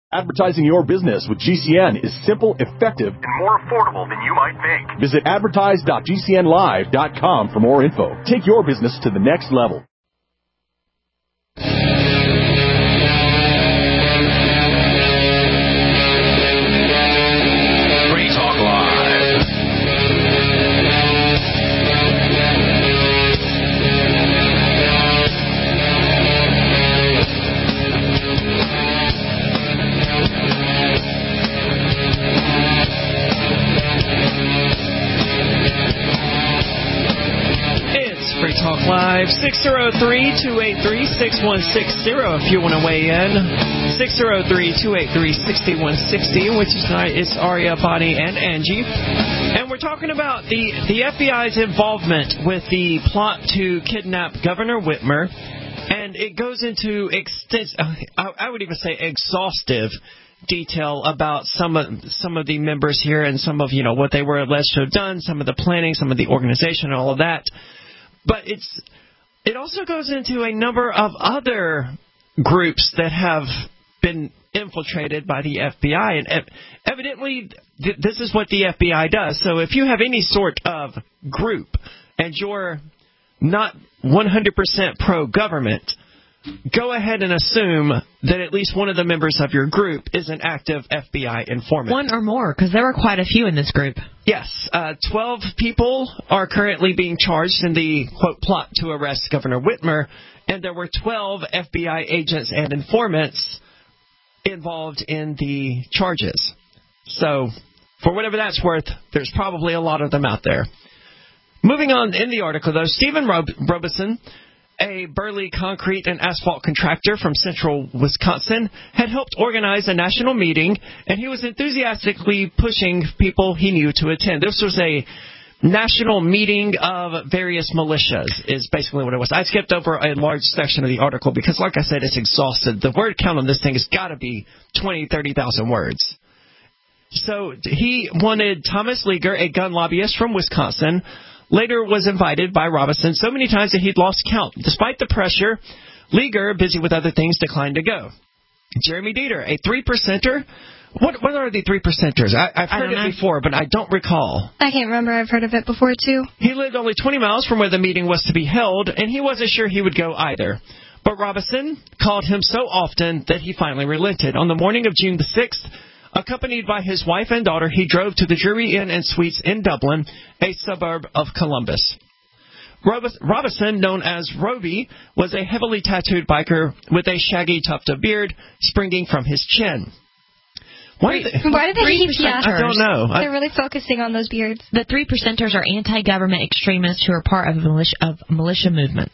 Advertising your business with GCN is simple, effective, and more affordable than you might think. Visit advertise.gcnlive.com for more info. Take your business to the next level. Free Talk Live. Free Talk Live, 603-283-6160 if you want to weigh in. 603-283-6160, which is tonight. It's Aria, Bonnie, and Angie. And we're talking about the FBI's involvement with the plot to kidnap Governor Whitmer. And it goes into I would even say exhaustive detail about some of the members here and some of, what they were alleged to have done, some of the planning, some of the organization, all of that. But it also goes into a number of other groups that have been infiltrated by the FBI. And evidently, this is what the FBI does. So if you have any sort of group and you're not 100% pro-government, go ahead and assume that at least one of the members of your group is an active FBI informant. One or more, because there were quite a few in this group. Yes. 12 people are currently being charged in the, quote, plot to arrest Governor Whitmer, and there were 12 FBI agents and informants involved in the charges. So, for whatever that's worth, there's probably a lot of them out there. Moving on in the article, though, Stephen Robeson, a burly concrete and asphalt contractor from central Wisconsin, had helped organize a national meeting, and he was enthusiastically pushing people he knew to attend. This was a national meeting of various militias, is basically what it was. I skipped over a large section of the article because, like I said, it's exhausted. The word count on this thing has got to be 20,000, 30,000 words. So he wanted Thomas Leger, a gun lobbyist from Wisconsin, later was invited by Robeson so many times that he'd lost count. Despite the pressure, Leger, busy with other things, declined to go. Jeremy Dieter, a 3%er. What are the 3%ers? I've heard it before, but I don't recall. I can't remember. I've heard of it before, too. He lived only 20 miles from where the meeting was to be held, and he wasn't sure he would go either. But Robeson called him so often that he finally relented. On the morning of June the 6th, accompanied by his wife and daughter, he drove to the Drury Inn and Suites in Dublin, a suburb of Columbus. Robeson, known as Roby, was a heavily tattooed biker with a shaggy tuft of beard springing from his chin. Why do they keep I don't know. They're really focusing on those beards. The 3%ers are anti-government extremists who are part of militia movements.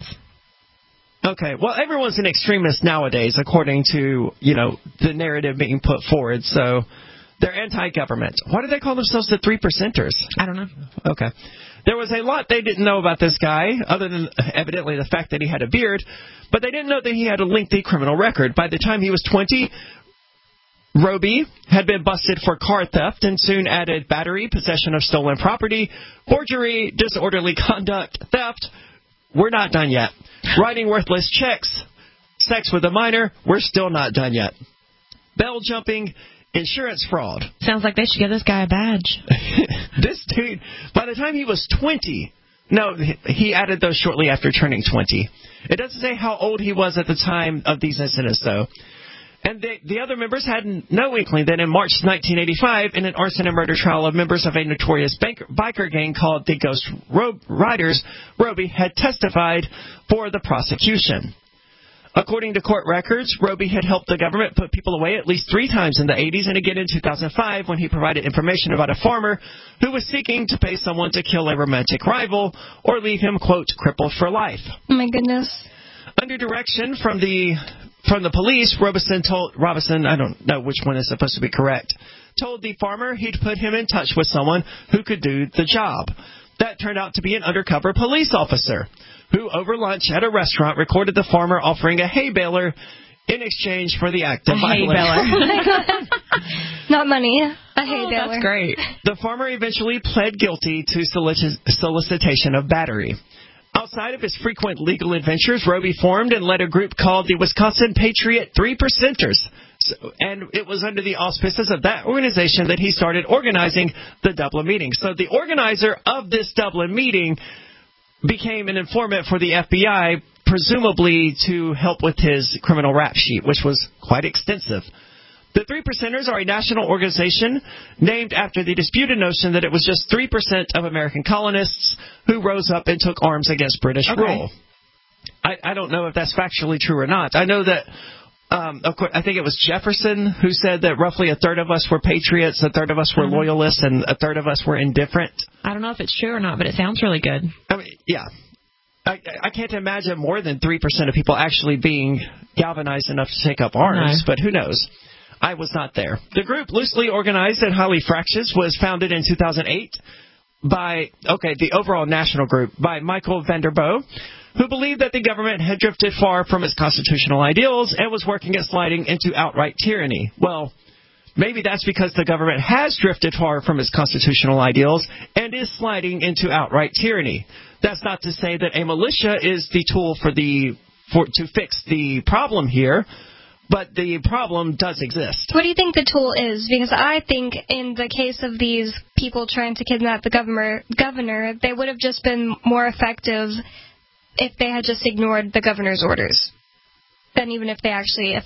Okay, well, everyone's an extremist nowadays, according to, the narrative being put forward. So they're anti-government. Why do they call themselves the 3%ers? I don't know. Okay. There was a lot they didn't know about this guy, other than evidently the fact that he had a beard, but they didn't know that he had a lengthy criminal record. By the time he was 20, Roby had been busted for car theft and soon added battery, possession of stolen property, forgery, disorderly conduct, theft. We're not done yet. Writing worthless checks, sex with a minor. We're still not done yet. Bell jumping, insurance fraud. Sounds like they should give this guy a badge. This dude, by the time he was 20, no, he added those shortly after turning 20. It doesn't say how old he was at the time of these incidents, though. And the other members had no inkling that in March 1985, in an arson and murder trial of members of a notorious biker gang called the Ghost Riders, Roby had testified for the prosecution. According to court records, Roby had helped the government put people away at least 3 times in the 80s and again in 2005 when he provided information about a farmer who was seeking to pay someone to kill a romantic rival or leave him, quote, crippled for life. Oh, my goodness. Under direction from the police, Robeson, I don't know which one is supposed to be correct, told the farmer he'd put him in touch with someone who could do the job. That turned out to be an undercover police officer who, over lunch at a restaurant, recorded the farmer offering a hay baler in exchange for the act of violence. Hay baler. Not money. A hay baler. That's great. The farmer eventually pled guilty to solicitation of battery. Outside of his frequent legal adventures, Roby formed and led a group called the Wisconsin Patriot 3%ers, And it was under the auspices of that organization that he started organizing the Dublin meeting. So the organizer of this Dublin meeting became an informant for the FBI, presumably to help with his criminal rap sheet, which was quite extensive. The Three Percenters are a national organization named after the disputed notion that it was just 3% of American colonists who rose up and took arms against British rule. I don't know if that's factually true or not. I know that, of course, I think it was Jefferson who said that roughly a third of us were patriots, a third of us were loyalists, and a third of us were indifferent. I don't know if it's true or not, but it sounds really good. I mean, yeah. I can't imagine more than 3% of people actually being galvanized enough to take up arms, but who knows? I was not there. The group, loosely organized and highly fractious, was founded in 2008 by, the overall national group, by Michael van der Boe, who believed that the government had drifted far from its constitutional ideals and was working at sliding into outright tyranny. Well, maybe that's because the government has drifted far from its constitutional ideals and is sliding into outright tyranny. That's not to say that a militia is the tool to fix the problem here, but the problem does exist. What do you think the tool is? Because I think in the case of these people trying to kidnap the governor, they would have just been more effective if they had just ignored the governor's orders than even if they actually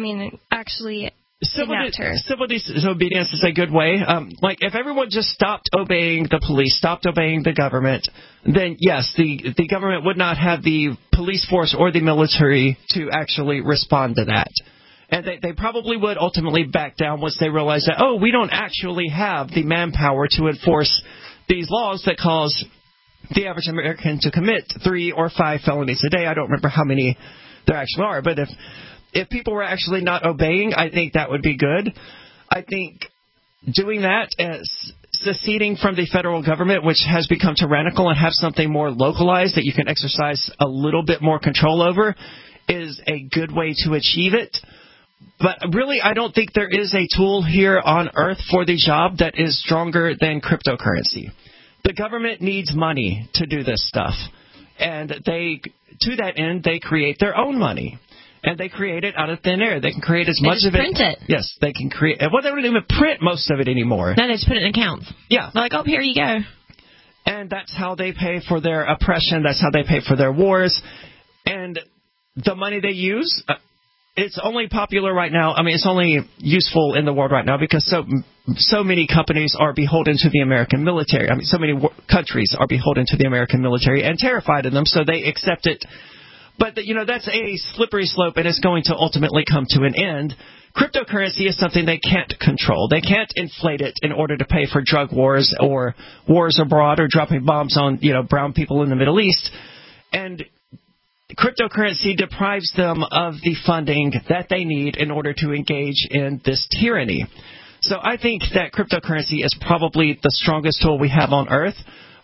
kidnapped her. Civil disobedience is a good way. If everyone just stopped obeying the police, stopped obeying the government, then yes, the government would not have the police force or the military to actually respond to that. And they probably would ultimately back down once they realize that, we don't actually have the manpower to enforce these laws that cause the average American to commit 3 or 5 felonies a day. I don't remember how many there actually are, but if people were actually not obeying, I think that would be good. I think doing that, seceding from the federal government, which has become tyrannical, and have something more localized that you can exercise a little bit more control over, is a good way to achieve it. But really, I don't think there is a tool here on Earth for the job that is stronger than cryptocurrency. The government needs money to do this stuff. And to that end, they create their own money. And they create it out of thin air. They can create as much of it. They just print it. Yes, they can create. Well, they don't even print most of it anymore. No, they just put it in accounts. Yeah. They're like, here you go. And that's how they pay for their oppression. That's how they pay for their wars. And the money they use, it's only popular right now. I mean, it's only useful in the world right now because so many companies are beholden to the American military. I mean, so many countries are beholden to the American military and terrified of them, so they accept it. But, that's a slippery slope, and it's going to ultimately come to an end. Cryptocurrency is something they can't control. They can't inflate it in order to pay for drug wars or wars abroad or dropping bombs on, brown people in the Middle East. And cryptocurrency deprives them of the funding that they need in order to engage in this tyranny. So I think that cryptocurrency is probably the strongest tool we have on Earth.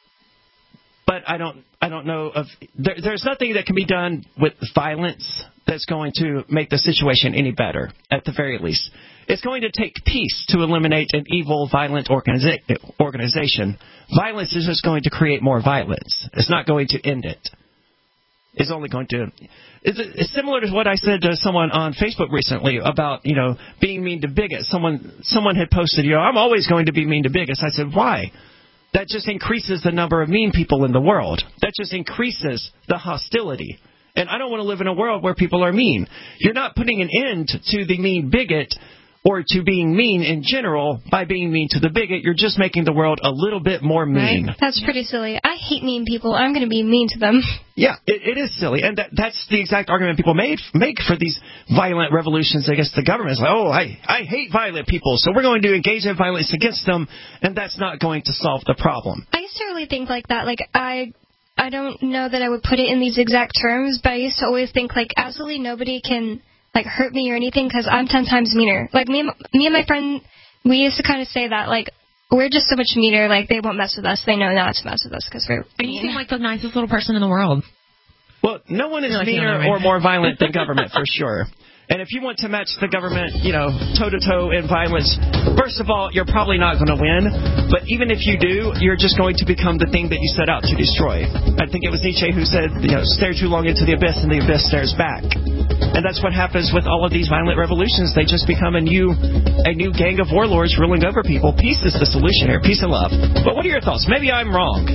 But I don't know of there's nothing that can be done with violence that's going to make the situation any better, at the very least. It's going to take peace to eliminate an evil, violent organization. Violence is just going to create more violence. It's not going to end it. It's only going to... It's similar to what I said to someone on Facebook recently about, being mean to bigots. Someone had posted, I'm always going to be mean to bigots. I said, why? That just increases the number of mean people in the world. That just increases the hostility. And I don't want to live in a world where people are mean. You're not putting an end to the mean bigot or to being mean in general by being mean to the bigot. You're just making the world a little bit more mean. Right? That's pretty silly. I hate mean people. I'm going to be mean to them. Yeah, it is silly. And that's the exact argument people make for these violent revolutions against the government. It's like, I hate violent people, so we're going to engage in violence against them, and that's not going to solve the problem. I used to really think like that. Like, I don't know that I would put it in these exact terms, but I used to always think, like, absolutely nobody can hurt me or anything because I'm 10 times meaner. Like, me and my friend, we used to kind of say that, like, we're just so much meaner, like, they won't mess with us. They know not to mess with us because we're mean. And you seem like the nicest little person in the world. Well, no one is meaner or more violent than government, for sure. And if you want to match the government, toe-to-toe in violence, first of all, you're probably not going to win. But even if you do, you're just going to become the thing that you set out to destroy. I think it was Nietzsche who said, stare too long into the abyss and the abyss stares back. And that's what happens with all of these violent revolutions. They just become a new gang of warlords ruling over people. Peace is the solution here. Peace and love. But what are your thoughts? Maybe I'm wrong.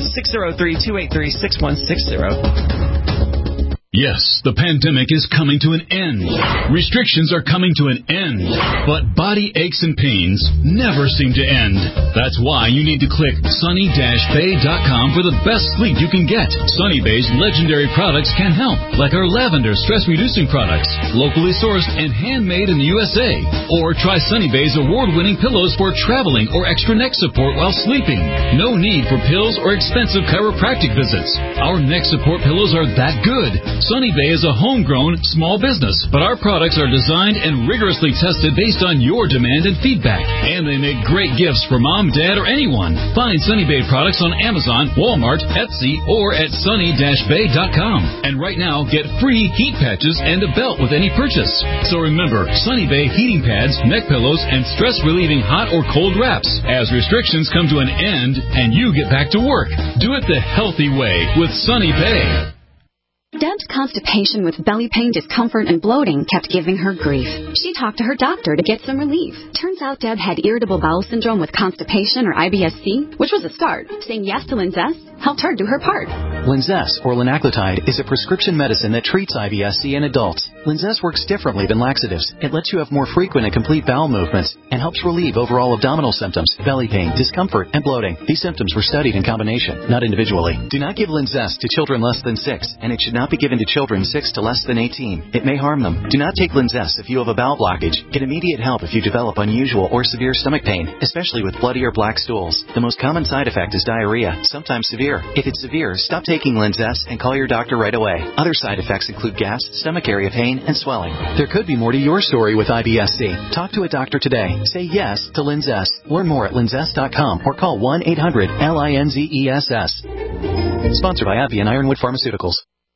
603-283-6160. Yes, the pandemic is coming to an end. Restrictions are coming to an end. But body aches and pains never seem to end. That's why you need to click sunny-bay.com for the best sleep you can get. Sunny Bay's legendary products can help, like our lavender stress-reducing products, locally sourced and handmade in the USA. Or try Sunny Bay's award-winning pillows for traveling or extra neck support while sleeping. No need for pills or expensive chiropractic visits. Our neck support pillows are that good. Sunny Bay is a homegrown small business, but our products are designed and rigorously tested based on your demand and feedback. And they make great gifts for mom, dad, or anyone. Find Sunny Bay products on Amazon, Walmart, Etsy, or at sunny-bay.com. And right now, get free heat patches and a belt with any purchase. So remember, Sunny Bay heating pads, neck pillows, and stress-relieving hot or cold wraps. As restrictions come to an end and you get back to work, do it the healthy way with Sunny Bay. Deb's constipation with belly pain, discomfort, and bloating kept giving her grief. She talked to her doctor to get some relief. Turns out Deb had irritable bowel syndrome with constipation, or IBS-C, which was a start. Saying yes to Linzess helped her do her part. Linzess, or linaclotide, is a prescription medicine that treats IBS-C in adults. Linzess works differently than laxatives. It lets you have more frequent and complete bowel movements and helps relieve overall abdominal symptoms, belly pain, discomfort, and bloating. These symptoms were studied in combination, not individually. Do not give Linzess to children less than 6, and it should not be given to children 6 to less than 18. It may harm them. Do not take Linzess if you have a bowel blockage. Get immediate help if you develop unusual or severe stomach pain, especially with bloody or black stools. The most common side effect is diarrhea, sometimes severe. If it's severe, stop taking Linzess and call your doctor right away. Other side effects include gas, stomach area pain, and swelling. There could be more to your story with IBS-C. Talk to a doctor today. Say yes to Linzess. Learn more at linzess.com or call 1-800-LINZESS. Sponsored by AbbVie and Ironwood Pharmaceuticals.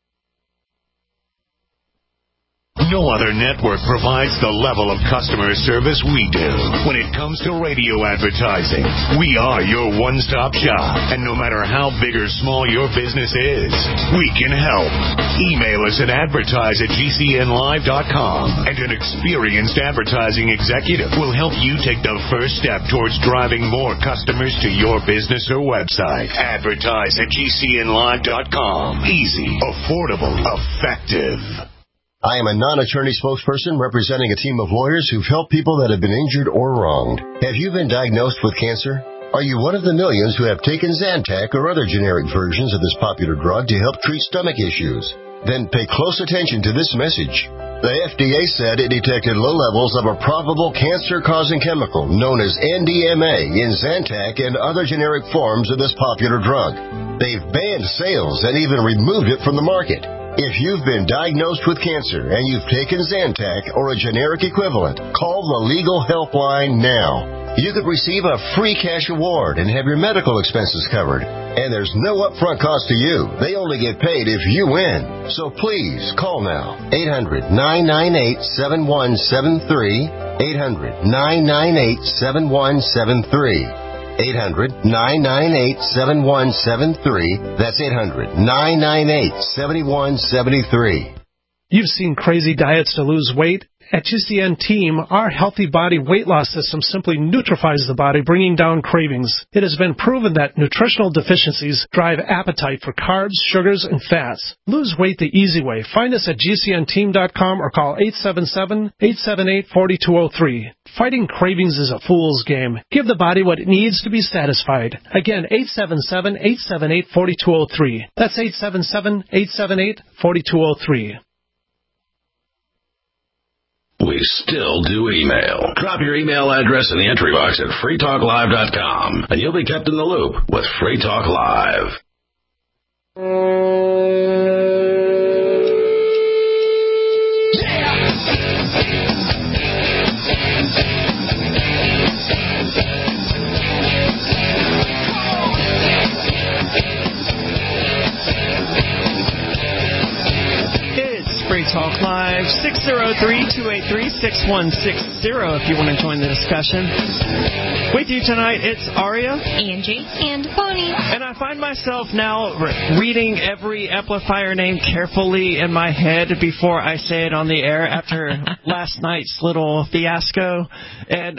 No other network provides the level of customer service we do. When it comes to radio advertising, we are your one-stop shop. And no matter how big or small your business is, we can help. Email us at advertise@gcnlive.com, and an experienced advertising executive will help you take the first step towards driving more customers to your business or website. Advertise@gcnlive.com. Easy, affordable, effective. I am a non-attorney spokesperson representing a team of lawyers who've helped people that have been injured or wronged. Have you been diagnosed with cancer? Are you one of the millions who have taken Zantac or other generic versions of this popular drug to help treat stomach issues? Then pay close attention to this message. The FDA said it detected low levels of a probable cancer-causing chemical known as NDMA in Zantac and other generic forms of this popular drug. They've banned sales and even removed it from the market. If you've been diagnosed with cancer and you've taken Zantac or a generic equivalent, call the legal helpline now. You could receive a free cash award and have your medical expenses covered. And there's no upfront cost to you. They only get paid if you win. So please call now. 800-998-7173. 800-998-7173. 800-998-7173. That's 800-998-7173. You've seen crazy diets to lose weight. At GCN Team, our healthy body weight loss system simply neutralizes the body, bringing down cravings. It has been proven that nutritional deficiencies drive appetite for carbs, sugars, and fats. Lose weight the easy way. Find us at GCNteam.com or call 877-878-4203. Fighting cravings is a fool's game. Give the body what it needs to be satisfied. Again, 877-878-4203. That's 877-878-4203. We still do email. Drop your email address in the entry box at freetalklive.com, and you'll be kept in the loop with Free Talk Live. Free Talk Live, 603-283-6160 if you want to join the discussion. With you tonight, it's Aria, Angie, and Bonnie. And I find myself now reading every amplifier name carefully in my head before I say it on the air after last night's little fiasco. And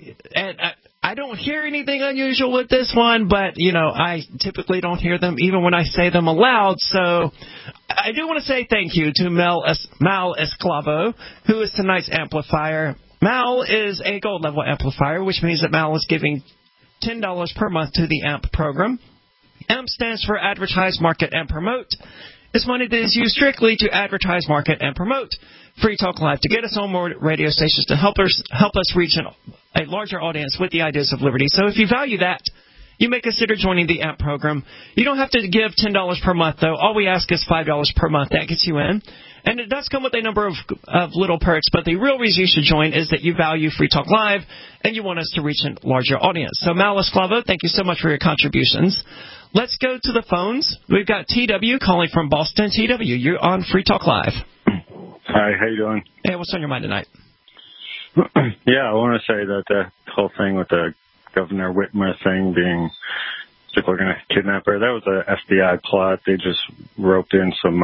I don't hear anything unusual with this one, but, I typically don't hear them even when I say them aloud. So I do want to say thank you to Mal Esclavo, who is tonight's amplifier. Mal is a gold level amplifier, which means that Mal is giving $10 per month to the AMP program. AMP stands for Advertise, Market, and Promote. It's money that is used strictly to advertise, market, and promote Free Talk Live, to get us on more radio stations, to help us reach a larger audience with the ideas of liberty. So if you value that, you may consider joining the AMP program. You don't have to give $10 per month, though. All we ask is $5 per month. That gets you in. And it does come with a number of little perks, but the real reason you should join is that you value Free Talk Live and you want us to reach a larger audience. So, Mal Esclavo, thank you so much for your contributions. Let's go to the phones. We've got TW calling from Boston. TW, you're on Free Talk Live. Hi, how you doing? Hey, what's on your mind tonight? Yeah, I want to say that the whole thing with the Governor Whitmer thing being people are going to kidnap her, that was a FBI plot. They just roped in some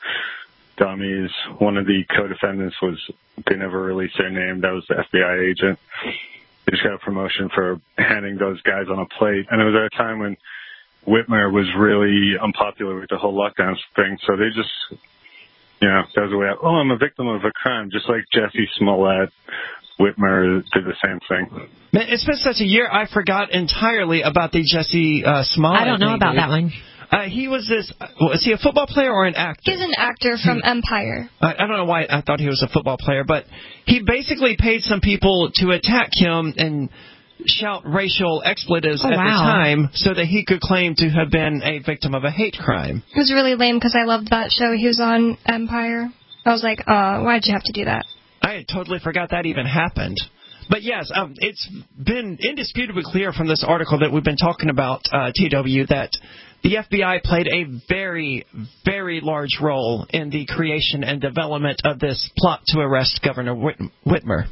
dummies. One of the co-defendants they never released their name. That was the FBI agent. They just got a promotion for handing those guys on a plate. And it was at a time when Whitmer was really unpopular with the whole lockdown thing. So they just, that was the way out. Oh, I'm a victim of a crime. Just like Jesse Smollett, Whitmer did the same thing. Man, it's been such a year, I forgot entirely about the Jesse Smollett. I don't know about that one. He was is he a football player or an actor? He's an actor from Empire. I don't know why I thought he was a football player, but he basically paid some people to attack him and shout racial expletives at the time so that he could claim to have been a victim of a hate crime. It was really lame because I loved that show. He was on Empire. I was like, why'd you have to do that? I totally forgot that even happened. But yes, it's been indisputably clear from this article that we've been talking about, TW, that the FBI played a very, very large role in the creation and development of this plot to arrest Governor Whitmer.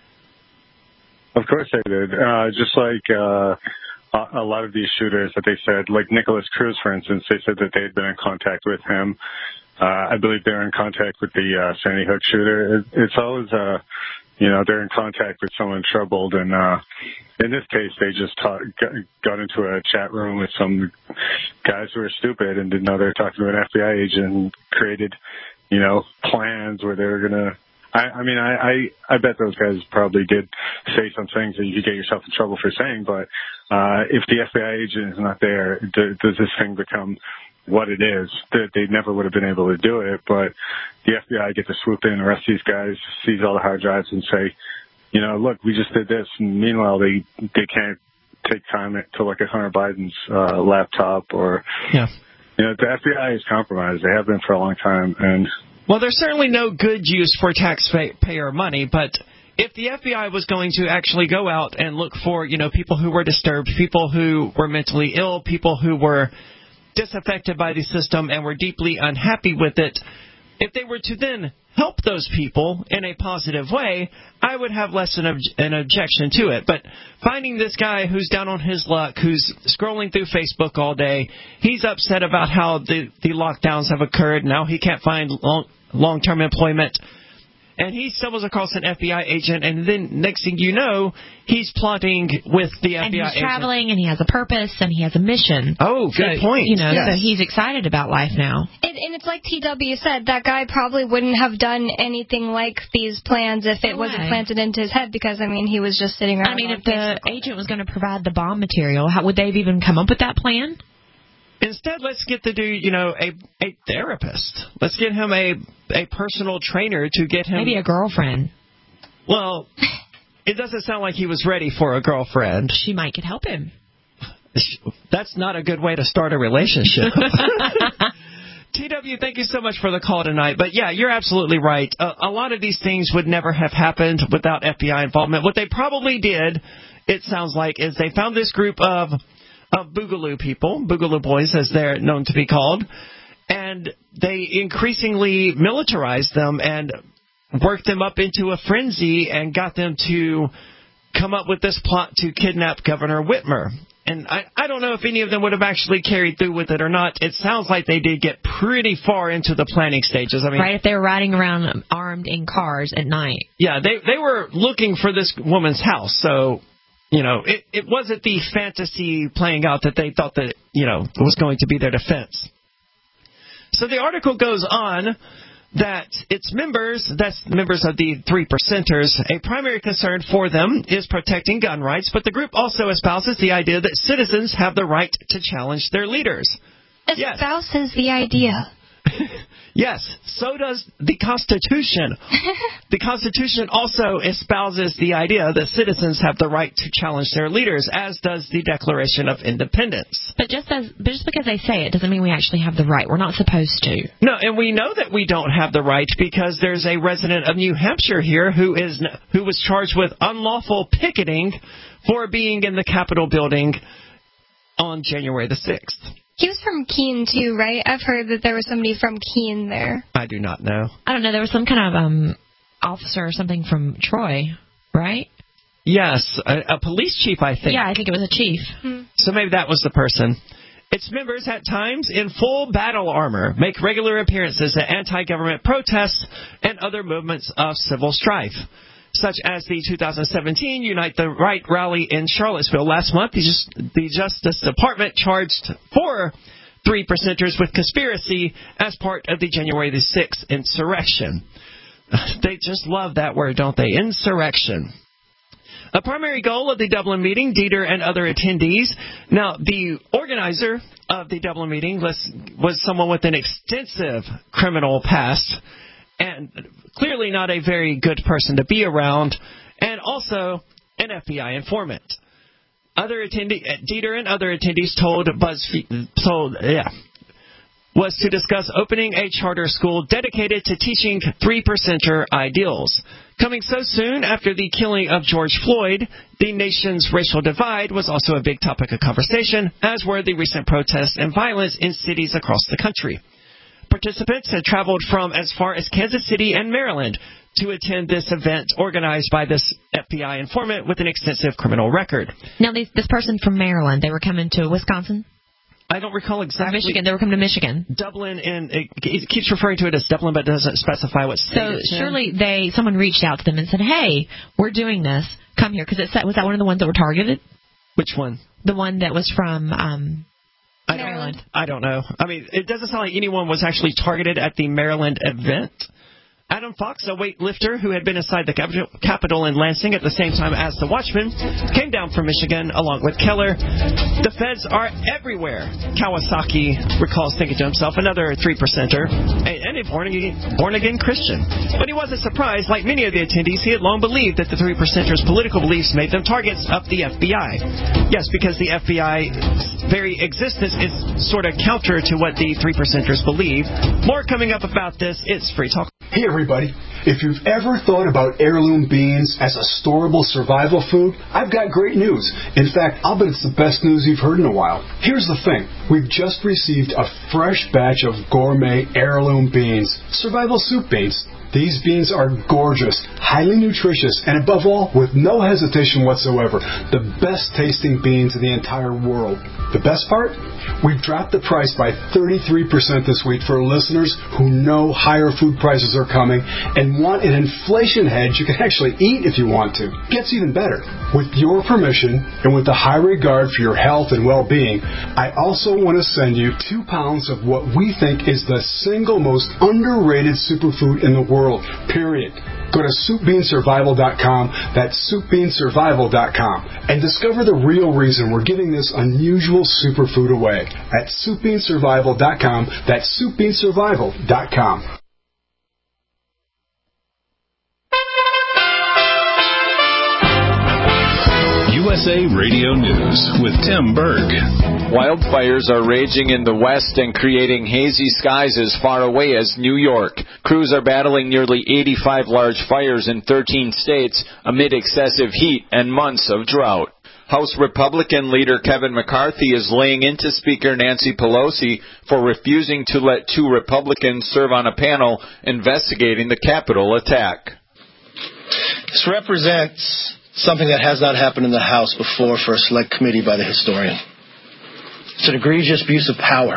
Of course they did. Just like a lot of these shooters that they said, like Nicholas Cruz, for instance, they said that they had been in contact with him. I believe they're in contact with the Sandy Hook shooter. It's always, they're in contact with someone troubled. And in this case, they just got into a chat room with some guys who were stupid and didn't know they were talking to an FBI agent and created, plans where they were going to. I bet those guys probably did say some things that you could get yourself in trouble for saying, but if the FBI agent is not there, does this thing become what it is? They never would have been able to do it, but the FBI get to swoop in, arrest these guys, seize all the hard drives, and say, look, we just did this. And meanwhile, they can't take time to look at Hunter Biden's laptop or, the FBI is compromised. They have been for a long time, and. Well, there's certainly no good use for taxpayer money, but if the FBI was going to actually go out and look for, people who were disturbed, people who were mentally ill, people who were disaffected by the system and were deeply unhappy with it, if they were to then help those people in a positive way, I would have less an objection to it. But finding this guy who's down on his luck, who's scrolling through Facebook all day, he's upset about how the lockdowns have occurred. Now he can't find long-term employment. And he stumbles across an FBI agent, and then next thing you know, he's plotting with the FBI agent. And he's traveling, and he has a purpose, and he has a mission. Oh, good point. So he's excited about life now. And it's like TW said, that guy probably wouldn't have done anything like these plans if it wasn't planted into his head, because, he was just sitting around. If the agent was going to provide the bomb material, how would they have even come up with that plan? Instead, let's get the dude, a therapist. Let's get him a personal trainer to get him... Maybe a girlfriend. Well, it doesn't sound like he was ready for a girlfriend. She might could help him. That's not a good way to start a relationship. TW, thank you so much for the call tonight. But, yeah, you're absolutely right. A lot of these things would never have happened without FBI involvement. What they probably did, it sounds like, is they found this group of Boogaloo people, Boogaloo boys as they're known to be called, and they increasingly militarized them and worked them up into a frenzy and got them to come up with this plot to kidnap Governor Whitmer. And I don't know if any of them would have actually carried through with it or not. It sounds like they did get pretty far into the planning stages. I mean, right, if they were riding around armed in cars at night. Yeah, they were looking for this woman's house. So, it wasn't the fantasy playing out that they thought that, was going to be their defense. So the article goes on that its members, that's members of the 3%ers, a primary concern for them is protecting gun rights, but the group also espouses the idea that citizens have the right to challenge their leaders. Espouses the idea. Yes, so does the Constitution. The Constitution also espouses the idea that citizens have the right to challenge their leaders, as does the Declaration of Independence. But just because they say it doesn't mean we actually have the right. We're not supposed to. No, and we know that we don't have the right because there's a resident of New Hampshire here who was charged with unlawful picketing for being in the Capitol building on January the 6th. He was from Keene, too, right? I've heard that there was somebody from Keene there. I do not know. I don't know. There was some kind of officer or something from Troy, right? Yes, a police chief, I think. Yeah, I think it was a chief. So maybe that was the person. Its members, at times in full battle armor, make regular appearances at anti-government protests and other movements of civil strife, such as the 2017 Unite the Right rally in Charlottesville. Last month, the Justice Department charged 4 3%ers with conspiracy as part of the January the 6th insurrection. They just love that word, don't they? Insurrection. A primary goal of the Dublin meeting, Dieter and other attendees. Now, the organizer of the Dublin meeting was someone with an extensive criminal past, and clearly not a very good person to be around, and also an FBI informant. Dieter and other attendees told BuzzFeed was to discuss opening a charter school dedicated to teaching 3%er ideals. Coming so soon after the killing of George Floyd, the nation's racial divide was also a big topic of conversation, as were the recent protests and violence in cities across the country. Participants had traveled from as far as Kansas City and Maryland to attend this event organized by this FBI informant with an extensive criminal record. Now, this person from Maryland, they were coming to Wisconsin? I don't recall exactly. Michigan, they were coming to Michigan. Dublin, and it keeps referring to it as Dublin, but doesn't specify what state it's in. So surely someone reached out to them and said, hey, we're doing this. Come here. Because was that one of the ones that were targeted? Which one? The one that was from Maryland. I don't know. I mean, it doesn't sound like anyone was actually targeted at the Maryland event. Adam Fox, a weightlifter who had been inside the Capitol in Lansing at the same time as the Watchman, came down from Michigan along with Keller. The feds are everywhere, Kawasaki recalls, thinking to himself, another 3%er, and a born-again Christian. But he wasn't surprised. Like many of the attendees, he had long believed that the 3%ers' political beliefs made them targets of the FBI. Yes, because the FBI's very existence is sort of counter to what the 3%ers believe. More coming up about this. It's Free Talk. Hey everybody, if you've ever thought about heirloom beans as a storable survival food, I've got great news. In fact, I'll bet it's the best news you've heard in a while. Here's the thing. We've just received a fresh batch of gourmet heirloom beans, survival soup beans. These beans are gorgeous, highly nutritious, and above all, with no hesitation whatsoever, the best tasting beans in the entire world. The best part? We've dropped the price by 33% this week for listeners who know higher food prices are coming and want an inflation hedge you can actually eat if you want to. Gets even better. With your permission and with the high regard for your health and well-being, I also want to send you 2 pounds of what we think is the single most underrated superfood in the world, period. Go to SoupBeanSurvival.com, that's SoupBeanSurvival.com, and discover the real reason we're giving this unusual superfood away at SoupBeanSurvival.com, that's SoupBeanSurvival.com. USA Radio News with Tim Berg. Wildfires are raging in the west and creating hazy skies as far away as New York. Crews are battling nearly 85 large fires in 13 states amid excessive heat and months of drought. House Republican leader Kevin McCarthy is laying into Speaker Nancy Pelosi for refusing to let 2 Republicans serve on a panel investigating the Capitol attack. This represents something that has not happened in the House before for a select committee by the historian. It's an egregious abuse of power.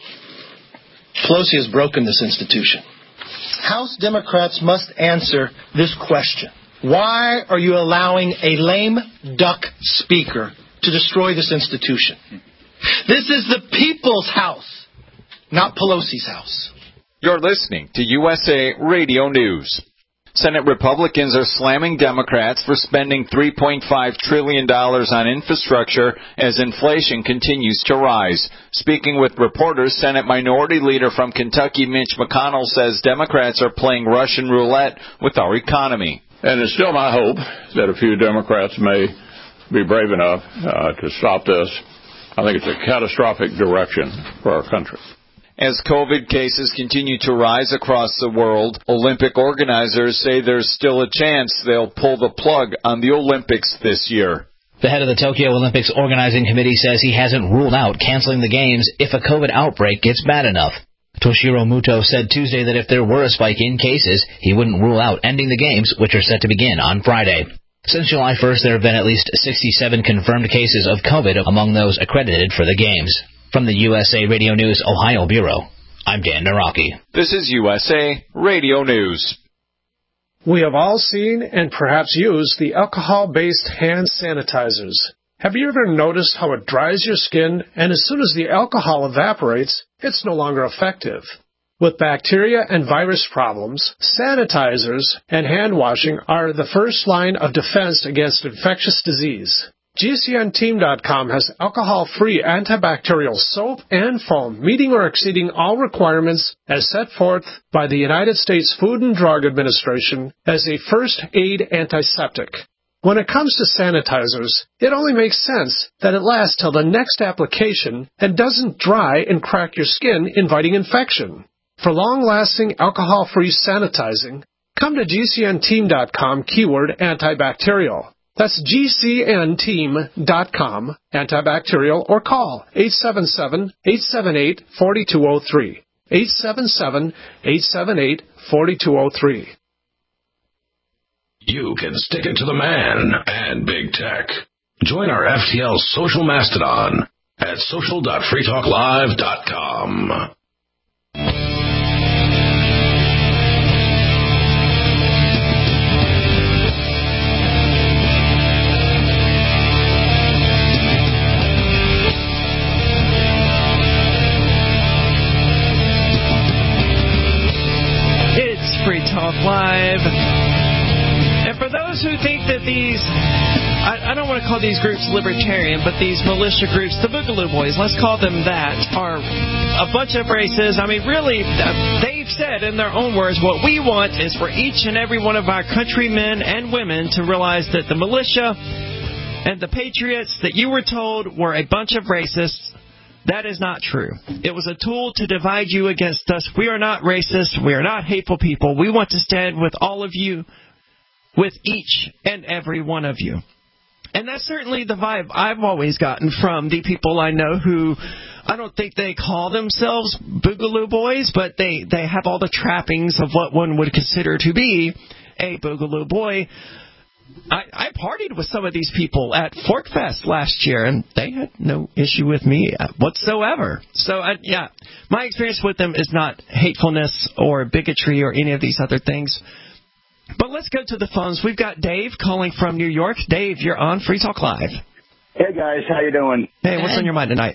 Pelosi has broken this institution. House Democrats must answer this question. Why are you allowing a lame duck speaker to destroy this institution? This is the people's house, not Pelosi's house. You're listening to USA Radio News. Senate Republicans are slamming Democrats for spending $3.5 trillion on infrastructure as inflation continues to rise. Speaking with reporters, Senate Minority Leader from Kentucky, Mitch McConnell, says Democrats are playing Russian roulette with our economy. And it's still my hope that a few Democrats may be brave enough to stop this. I think it's a catastrophic direction for our country. As COVID cases continue to rise across the world, Olympic organizers say there's still a chance they'll pull the plug on the Olympics this year. The head of the Tokyo Olympics Organizing Committee says he hasn't ruled out canceling the Games if a COVID outbreak gets bad enough. Toshiro Muto said Tuesday that if there were a spike in cases, he wouldn't rule out ending the Games, which are set to begin on Friday. Since July 1st, there have been at least 67 confirmed cases of COVID among those accredited for the Games. From the USA Radio News Ohio Bureau, I'm Dan Naraki. This is USA Radio News. We have all seen and perhaps used the alcohol-based hand sanitizers. Have you ever noticed how it dries your skin, and as soon as the alcohol evaporates, it's no longer effective? With bacteria and virus problems, sanitizers and hand washing are the first line of defense against infectious disease. GCNteam.com has alcohol-free antibacterial soap and foam, meeting or exceeding all requirements as set forth by the United States Food and Drug Administration as a first aid antiseptic. When it comes to sanitizers, it only makes sense that it lasts till the next application and doesn't dry and crack your skin, inviting infection. For long-lasting alcohol-free sanitizing, come to GCNteam.com keyword antibacterial. That's GCNteam.com, antibacterial, or call 877-878-4203. 877-878-4203. You can stick it to the man and big tech. Join our FTL social mastodon at social.freetalklive.com. Free Talk Live. And for those who think that these, I don't want to call these groups libertarian, but these militia groups, the Boogaloo Boys, let's call them that, are a bunch of racists. I mean, really, they've said in their own words, what we want is for each and every one of our countrymen and women to realize that the militia and the patriots that you were told were a bunch of racists. That is not true. It was a tool to divide you against us. We are not racist. We are not hateful people. We want to stand with all of you, with each and every one of you. And that's certainly the vibe I've always gotten from the people I know who, I don't think they call themselves Boogaloo Boys, but they have all the trappings of what one would consider to be a Boogaloo Boy. I partied with some of these people at Fork Fest last year, and they had no issue with me whatsoever. So, my experience with them is not hatefulness or bigotry or any of these other things. But let's go to the phones. We've got Dave calling from New York. Dave, you're on Free Talk Live. Hey, guys. How you doing? Hey, what's on your mind tonight?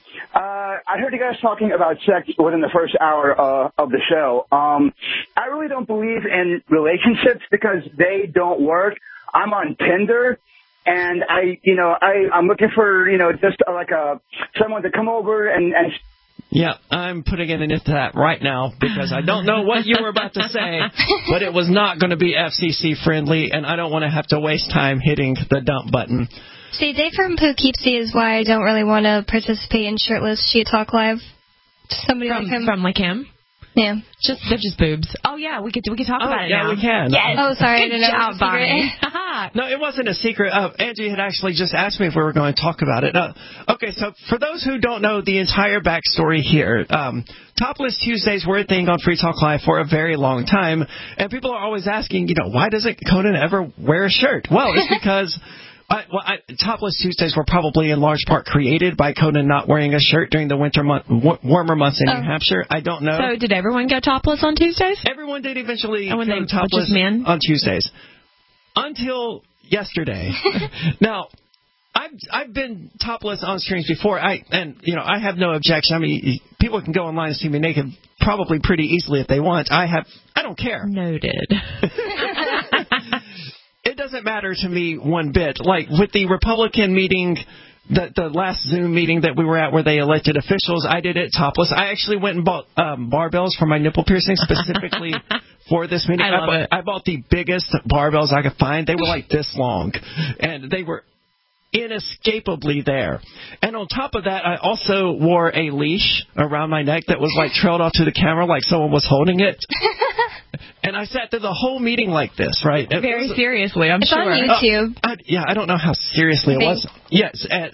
I heard you guys talking about sex within the first hour of the show. I really don't believe in relationships because they don't work. I'm on Tinder, and I'm looking for, just like someone to come over and Yeah, I'm putting it into that right now because I don't know what you were about to say, but it was not going to be FCC friendly, and I don't want to have to waste time hitting the dump button. See, Dave from Poughkeepsie is why I don't really want to participate in Shirtless She Talk Live. Somebody like him. From like him? Yeah. They're just boobs. Oh, yeah, we could talk about it now. Yeah, we can. Yes. Oh, sorry. Good I didn't know job, it was a Bonnie. secret. No, it wasn't a secret. Angie had actually just asked me if we were going to talk about it. Okay, so for those who don't know the entire backstory here, Topless Tuesdays were a thing on Free Talk Live for a very long time, and people are always asking, why doesn't Conan ever wear a shirt? Well, it's because... Topless Tuesdays were probably in large part created by Conan not wearing a shirt during the warmer months in New Hampshire. I don't know. So did everyone go topless on Tuesdays? Everyone did eventually go topless men? on Tuesdays. Until yesterday. Now, I've been topless on streams before, I have no objection. I mean, people can go online and see me naked probably pretty easily if they want. I don't care. Noted. It doesn't matter to me one bit. Like with the Republican meeting, the last Zoom meeting that we were at where they elected officials, I did it topless. I actually went and bought barbells for my nipple piercing specifically for this meeting. I bought the biggest barbells I could find. They were like this long, and they were inescapably there. And on top of that, I also wore a leash around my neck that was like trailed off to the camera like someone was holding it. And I sat through the whole meeting like this, right? Very seriously, I'm sure. It's on YouTube. I don't know how seriously it was. Yes, at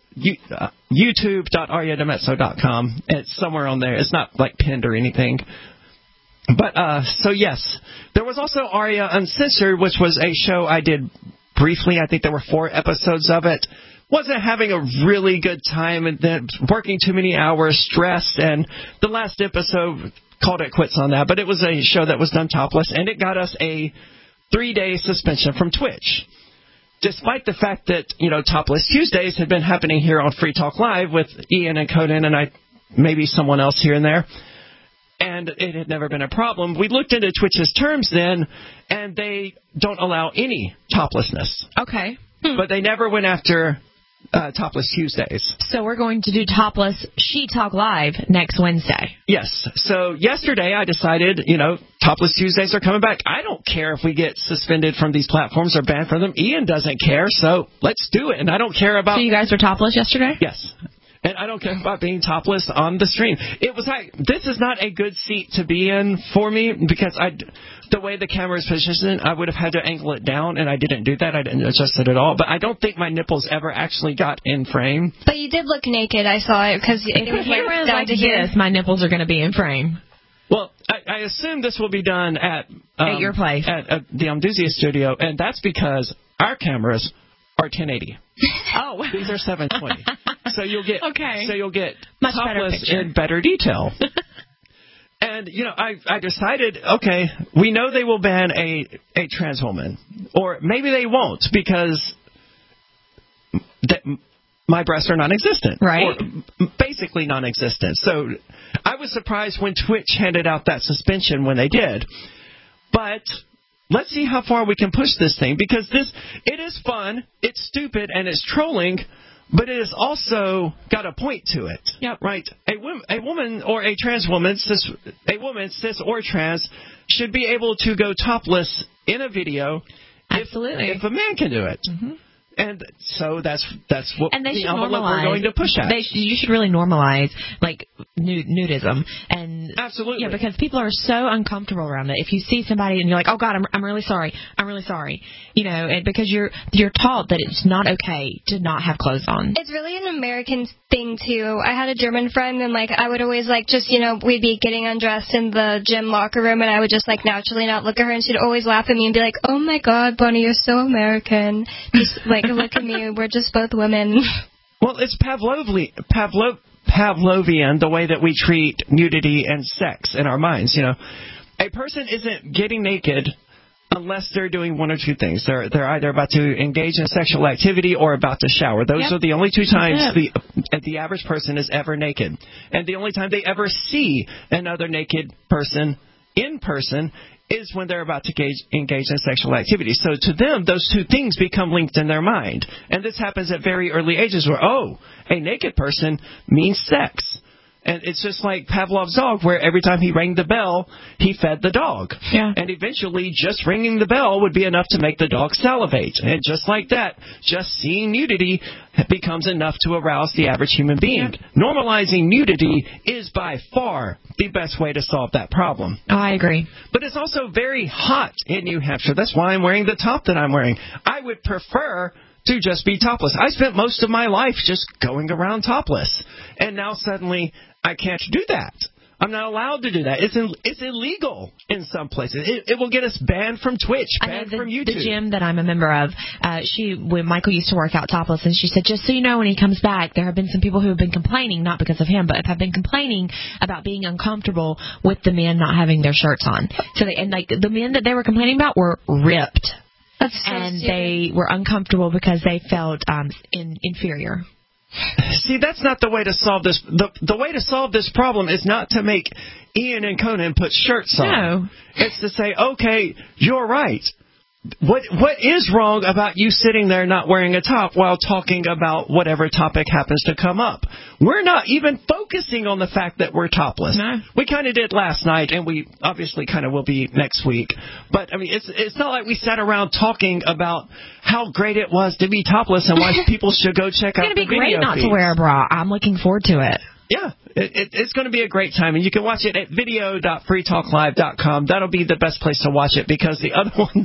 youtube.ariadamezzo.com. It's somewhere on there. It's not like pinned or anything. But, so yes. There was also Aria Uncensored, which was a show I did briefly. I think there were 4 episodes of it. Wasn't having a really good time and then working too many hours, stressed, and the last episode called it quits on that. But it was a show that was done topless, and it got us a 3-day suspension from Twitch. Despite the fact that, Topless Tuesdays had been happening here on Free Talk Live with Ian and Conan and maybe someone else here and there, and it had never been a problem. We looked into Twitch's terms then, and they don't allow any toplessness. Okay. But they never went after Topless Tuesdays. So we're going to do Topless She Talk Live next Wednesday. Yes. So yesterday I decided, Topless Tuesdays are coming back. I don't care if we get suspended from these platforms or banned from them. Ian doesn't care, so let's do it. And I don't care about... So you guys were topless yesterday? Yes. And I don't care about being topless on the stream. It was like, this is not a good seat to be in for me because the way the camera is positioned, I would have had to angle it down, and I didn't do that. I didn't adjust it at all. But I don't think my nipples ever actually got in frame. But you did look naked. I saw it because it was like down to here. My nipples are going to be in frame. Well, I assume this will be done at your place, at the Amdusia studio, and that's because our cameras are 1080. Oh, these are 720. So you'll get much topless better in better detail. And I decided, okay, we know they will ban a trans woman, or maybe they won't because my breasts are non-existent, right? Or basically non-existent. So I was surprised when Twitch handed out that suspension when they did, but. Let's see how far we can push this thing, because it is fun, it's stupid, and it's trolling, but it has also got a point to it. Yep. Right? A woman or a trans woman, cis or trans, should be able to go topless in a video. Absolutely. If a man can do it. Mm-hmm. And so that's what and they the should envelope normalize. We're going to push at. You should really normalize nudism, and absolutely, yeah, because people are so uncomfortable around it. If you see somebody and you're like, "Oh God, I'm really sorry," and because you're taught that it's not okay to not have clothes on. It's really an American thing too. I had a German friend, and I would always we'd be getting undressed in the gym locker room, and I would just naturally not look at her, and she'd always laugh at me and be like, "Oh my God, Bonnie, you're so American." Just look at me, we're just both women. Well, it's Pavlovian, the way that we treat nudity and sex in our minds. A person isn't getting naked unless they're doing one or two things. They're either about to engage in sexual activity or about to shower. Those are the only two times the average person is ever naked. And the only time they ever see another naked person in person is when they're about to engage in sexual activity. So to them, those two things become linked in their mind. And this happens at very early ages where, a naked person means sex. And it's just like Pavlov's dog, where every time he rang the bell, he fed the dog. Yeah. And eventually, just ringing the bell would be enough to make the dog salivate. And just like that, just seeing nudity becomes enough to arouse the average human being. Normalizing nudity is by far the best way to solve that problem. Oh, I agree. But it's also very hot in New Hampshire. That's why I'm wearing the top that I'm wearing. I would prefer to just be topless. I spent most of my life just going around topless. And now suddenly I can't do that. I'm not allowed to do that. It's illegal in some places. It will get us banned from Twitch, banned from YouTube. The gym that I'm a member of, when Michael used to work out topless, and she said, just so you know, when he comes back, there have been some people who have been complaining, not because of him, but have been complaining about being uncomfortable with the men not having their shirts on. So the men that they were complaining about were ripped. That's so and stupid. They were uncomfortable because they felt inferior. See, that's not the way to solve this. The way to solve this problem is not to make Ian and Conan put shirts on. No. It's to say, okay, you're right. What is wrong about you sitting there not wearing a top while talking about whatever topic happens to come up? We're not even focusing on the fact that we're topless. No. We kind of did last night, and we obviously kind of will be next week. But, I mean, it's not like we sat around talking about how great it was to be topless and why people should go check out the video It's going to be great not feeds. to wear a bra. I'm looking forward to it. Yeah, it's going to be a great time, and you can watch it at video.freetalklive.com. That'll be the best place to watch it because the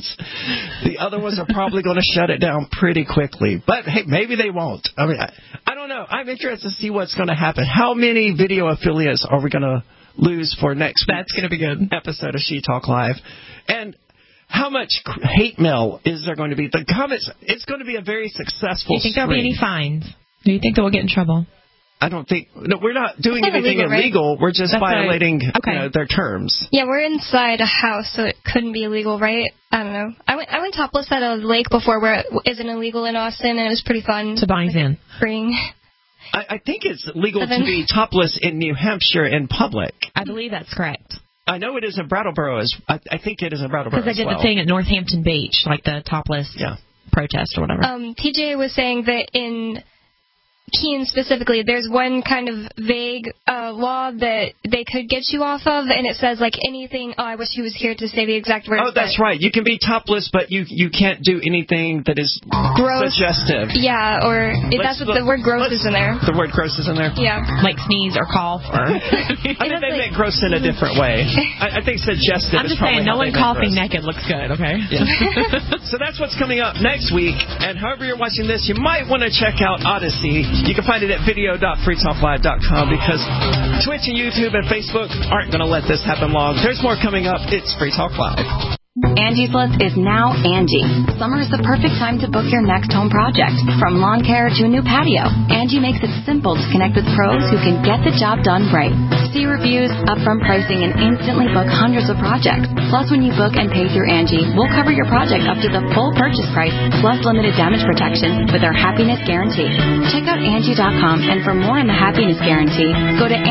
other ones are probably going to shut it down pretty quickly. But hey, maybe they won't. I mean, I don't know. I'm interested to see what's going to happen. How many video affiliates are we going to lose for next week's That's going to be good episode of She Talk Live? And how much hate mail is there going to be? The comments. It's going to be a very successful. Do you think there'll be any fines? Do you think that we'll get in trouble? I don't think. No, we're not doing It's not anything illegal, illegal. We're just That's violating okay. their terms. Yeah, we're inside a house, so it couldn't be illegal, right? I don't know. I went topless at a lake before where it isn't illegal in Austin, and it was pretty fun. So Bonnie's in. Freeing. I think it's legal to be topless in New Hampshire in public. I believe that's correct. I know it is in Brattleboro. I think it is in Brattleboro Because they did the thing at Northampton Beach, like the topless protest or whatever. TJ was saying that in Keene specifically, there's one kind of vague law that they could get you off of, and it says, like, anything. Oh, I wish he was here to say the exact words. Oh, that's right. You can be topless, but you can't do anything that is gross. Suggestive. Yeah, or that's what the word gross is in there. The word gross is in there? Yeah. Like sneeze or cough. Or I think they meant gross in a different way. I think suggestive I'm is just saying, probably no how one they meant coughing gross. naked looks good, okay? Yeah. So that's what's coming up next week. And however you're watching this, you might want to check out Odyssey. You can find it at video.freetalklive.com because Twitch and YouTube and Facebook aren't going to let this happen long. There's more coming up. It's Free Talk Live. Angie's List is now Angie. Summer is the perfect time to book your next home project. From lawn care to a new patio, Angie makes it simple to connect with pros who can get the job done right. See reviews, upfront pricing, and instantly book hundreds of projects. Plus, when you book and pay through Angie, we'll cover your project up to the full purchase price, plus limited damage protection with our Happiness Guarantee. Check out Angie.com, and for more on the Happiness Guarantee, go to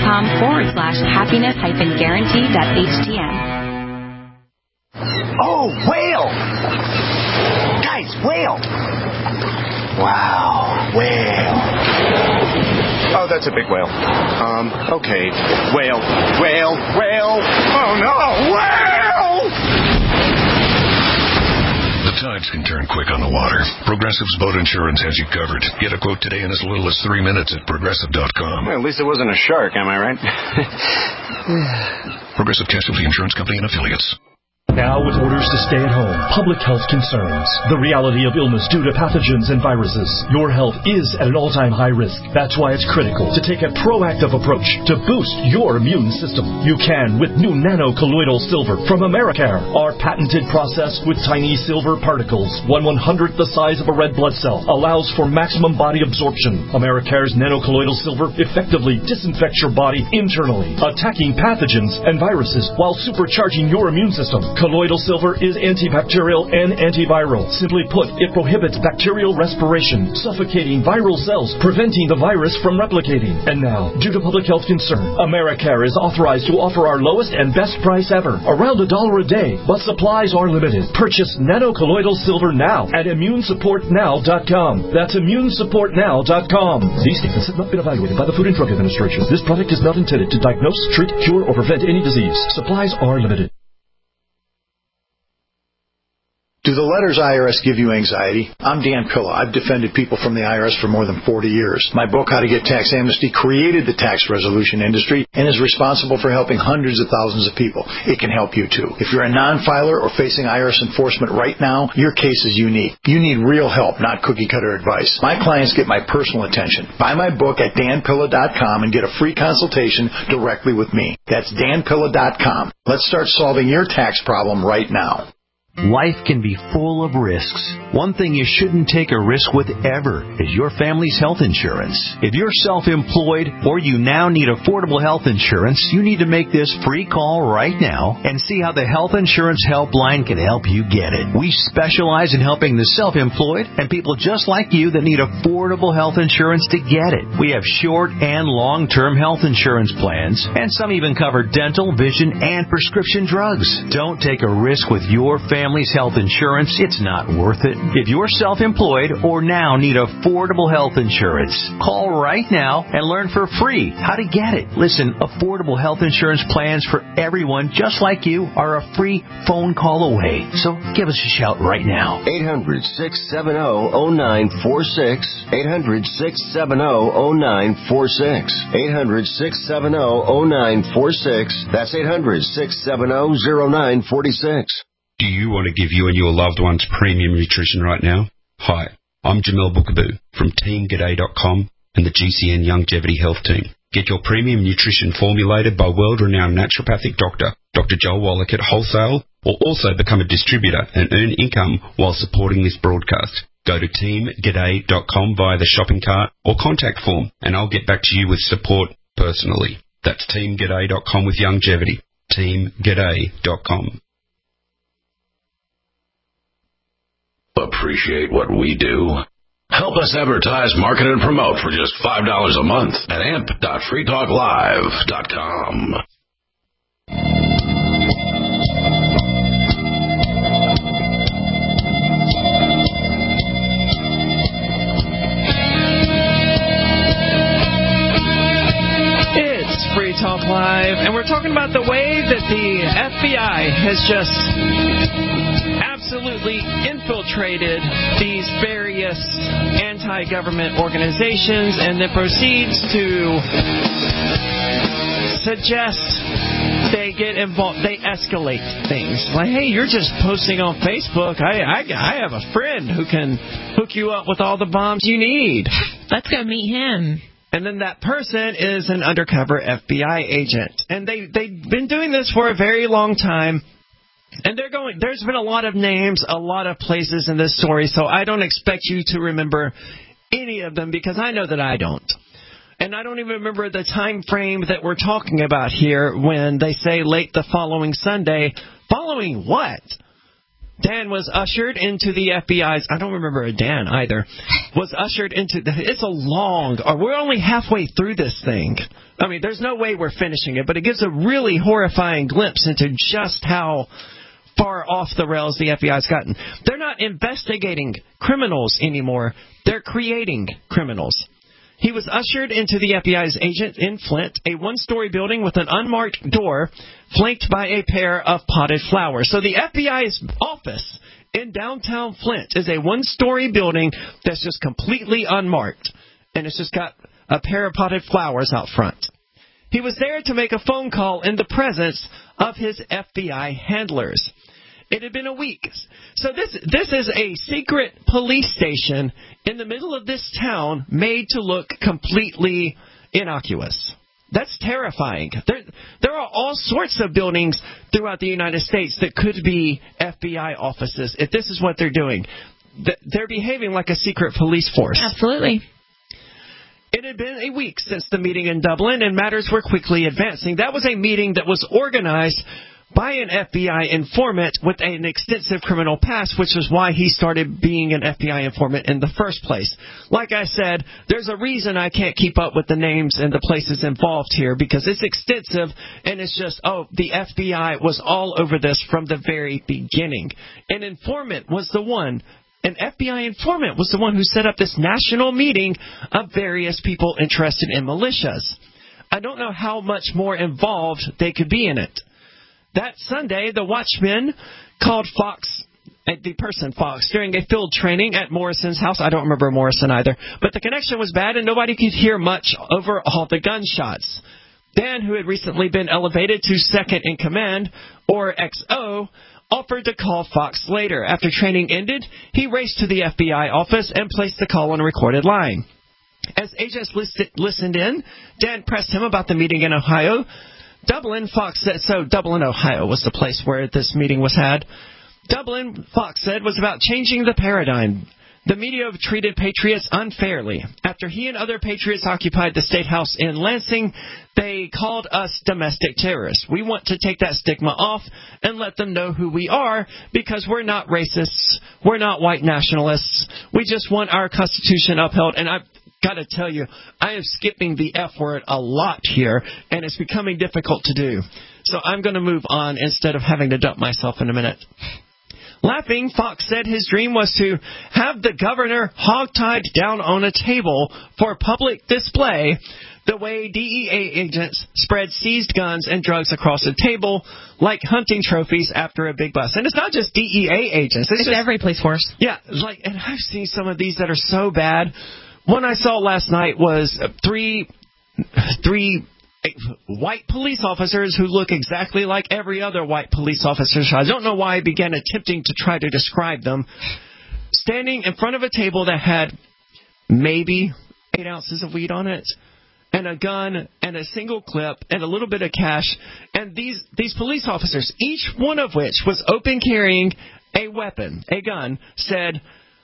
Angie.com/happiness-guarantee.htm. Oh, whale! Guys, whale! Wow, whale. Oh, that's a big whale. Okay. Whale. Oh, no, whale! The tides can turn quick on the water. Progressive's boat insurance has you covered. Get a quote today in as little as 3 minutes at Progressive.com. Well, at least it wasn't a shark, am I right? Progressive Casualty Insurance Company and Affiliates. Now, with orders to stay at home, public health concerns, the reality of illness due to pathogens and viruses, your health is at an all-time high risk. That's why it's critical to take a proactive approach to boost your immune system. You can with new nano-colloidal silver from Americare. Our patented process with tiny silver particles, 1/100th the size of a red blood cell, allows for maximum body absorption. Americare's nano-colloidal silver effectively disinfects your body internally, attacking pathogens and viruses while supercharging your immune system. Colloidal silver is antibacterial and antiviral. Simply put, it prohibits bacterial respiration, suffocating viral cells, preventing the virus from replicating. And now, due to public health concern, AmeriCare is authorized to offer our lowest and best price ever, around $1 a day, but supplies are limited. Purchase nanocolloidal silver now at immunesupportnow.com. That's immunesupportnow.com. These statements have not been evaluated by the Food and Drug Administration. This product is not intended to diagnose, treat, cure, or prevent any disease. Supplies are limited. Do the letters IRS give you anxiety? I'm Dan Pilla. I've defended people from the IRS for more than 40 years. My book, How to Get Tax Amnesty, created the tax resolution industry and is responsible for helping hundreds of thousands of people. It can help you too. If you're a non-filer or facing IRS enforcement right now, your case is unique. You need real help, not cookie-cutter advice. My clients get my personal attention. Buy my book at danpilla.com and get a free consultation directly with me. That's danpilla.com. Let's start solving your tax problem right now. Life can be full of risks. One thing you shouldn't take a risk with ever is your family's health insurance. If you're self-employed or you now need affordable health insurance, you need to make this free call right now and see how the Health Insurance Helpline can help you get it. We specialize in helping the self-employed and people just like you that need affordable health insurance to get it. We have short and long-term health insurance plans, and some even cover dental, vision, and prescription drugs. Don't take a risk with your family's health insurance. It's not worth it. If you're self-employed or now need affordable health insurance, call right now and learn for free how to get it. Listen, affordable health insurance plans for everyone just like you are a free phone call away. So give us a shout right now. 800-670-0946. 800-670-0946. 800-670-0946. That's 800-670-0946. Do you want to give you and your loved ones premium nutrition right now? Hi, I'm Jamel Bookaboo from TeamGaday.com and the GCN Longevity Health Team. Get your premium nutrition formulated by world-renowned naturopathic doctor, Dr. Joel Wallach at Wholesale, or also become a distributor and earn income while supporting this broadcast. Go to TeamGaday.com via the shopping cart or contact form, and I'll get back to you with support personally. That's TeamGaday.com with longevity. TeamGaday.com. Appreciate what we do? Help us advertise, market, and promote for just $5 a month at amp.freetalklive.com. It's Free Talk Live, and we're talking about the way that the FBI has just absolutely infiltrated these various anti-government organizations and then proceeds to suggest they get involved, they escalate things. Like, hey, you're just posting on Facebook. I have a friend who can hook you up with all the bombs you need. Let's go meet him. And then that person is an undercover FBI agent. And they've been doing this for a very long time. And there's been a lot of names, a lot of places in this story, so I don't expect you to remember any of them because I know that I don't. And I don't even remember the time frame that we're talking about here when they say late the following Sunday. Following what? Dan was ushered into the FBI's, I don't remember a Dan either, was ushered into, we're only halfway through this thing. I mean, there's no way we're finishing it, but it gives a really horrifying glimpse into just how far off the rails the FBI's gotten. They're not investigating criminals anymore. They're creating criminals. He was ushered into the FBI's agent in Flint, a one-story building with an unmarked door flanked by a pair of potted flowers. So the FBI's office in downtown Flint is a one-story building that's just completely unmarked, and it's just got a pair of potted flowers out front. He was there to make a phone call in the presence of his FBI handlers. It had been a week. So this is a secret police station in the middle of this town made to look completely innocuous. That's terrifying. There are all sorts of buildings throughout the United States that could be FBI offices if this is what they're doing. They're behaving like a secret police force. Absolutely. It had been a week since the meeting in Dublin, and matters were quickly advancing. That was a meeting that was organized by an FBI informant with an extensive criminal past, which is why he started being an FBI informant in the first place. Like I said, there's a reason I can't keep up with the names and the places involved here, because it's extensive, and it's just, the FBI was all over this from the very beginning. An informant was the one. An FBI informant was the one who set up this national meeting of various people interested in militias. I don't know how much more involved they could be in it. That Sunday, the Watchmen called Fox, the person Fox, during a field training at Morrison's house. I don't remember Morrison either. But the connection was bad and nobody could hear much over all the gunshots. Dan, who had recently been elevated to second in command, or XO, offered to call Fox later. After training ended, he raced to the FBI office and placed the call on a recorded line. As agents listened in, Dan pressed him about the meeting in Ohio. Dublin, Fox said, so Dublin, Ohio was the place where this meeting was had. Dublin, Fox said, was about changing the paradigm. The media have treated patriots unfairly. After he and other patriots occupied the State House in Lansing, they called us domestic terrorists. We want to take that stigma off and let them know who we are, because we're not racists. We're not white nationalists. We just want our Constitution upheld. And I've got to tell you, I am skipping the F word a lot here, and it's becoming difficult to do. So I'm going to move on instead of having to dump myself in a minute. Laughing, Fox said his dream was to have the governor hogtied down on a table for public display, the way DEA agents spread seized guns and drugs across a table like hunting trophies after a big bust. And it's not just DEA agents. It's just every police force. Yeah, and I've seen some of these that are so bad. One I saw last night was three white police officers who look exactly like every other white police officer. I don't know why I began attempting to try to describe them. Standing in front of a table that had maybe 8 ounces of weed on it, and a gun, and a single clip, and a little bit of cash. And these police officers, each one of which was open carrying a weapon, a gun, said,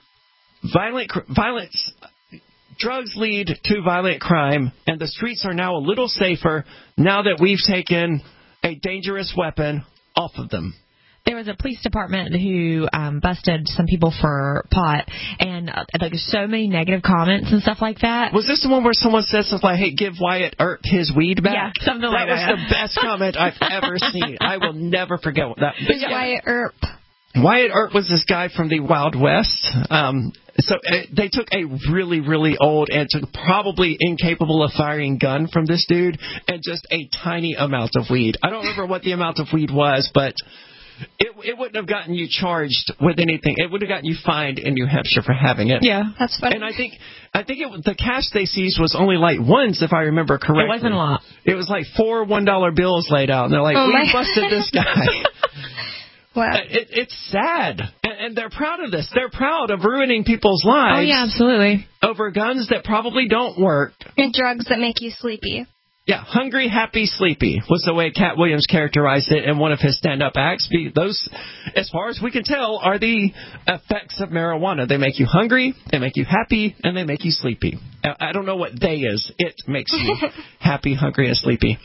violence. Drugs lead to violent crime, and the streets are now a little safer now that we've taken a dangerous weapon off of them. There was a police department who busted some people for pot, and there's so many negative comments and stuff like that. Was this the one where someone said something like, hey, give Wyatt Earp his weed back? Yeah, something like that. That was the best comment I've ever seen. I will never forget that. Who's Wyatt Earp? Wyatt Earp was this guy from the Wild West. So they took a really, really old and probably incapable of firing gun from this dude and just a tiny amount of weed. I don't remember what the amount of weed was, but it wouldn't have gotten you charged with anything. It would have gotten you fined in New Hampshire for having it. Yeah, that's funny. And I think the cash they seized was only like ones, if I remember correctly. It wasn't a lot. It was like 4 $1 bills laid out, and they're like, we busted this guy. Wow. It's sad, and they're proud of this. They're proud of ruining people's lives. Oh, yeah, absolutely. Over guns that probably don't work. And drugs that make you sleepy. Yeah, hungry, happy, sleepy was the way Cat Williams characterized it in one of his stand-up acts. Those, as far as we can tell, are the effects of marijuana. They make you hungry, they make you happy, and they make you sleepy. I don't know what they is. It makes you happy, hungry, and sleepy.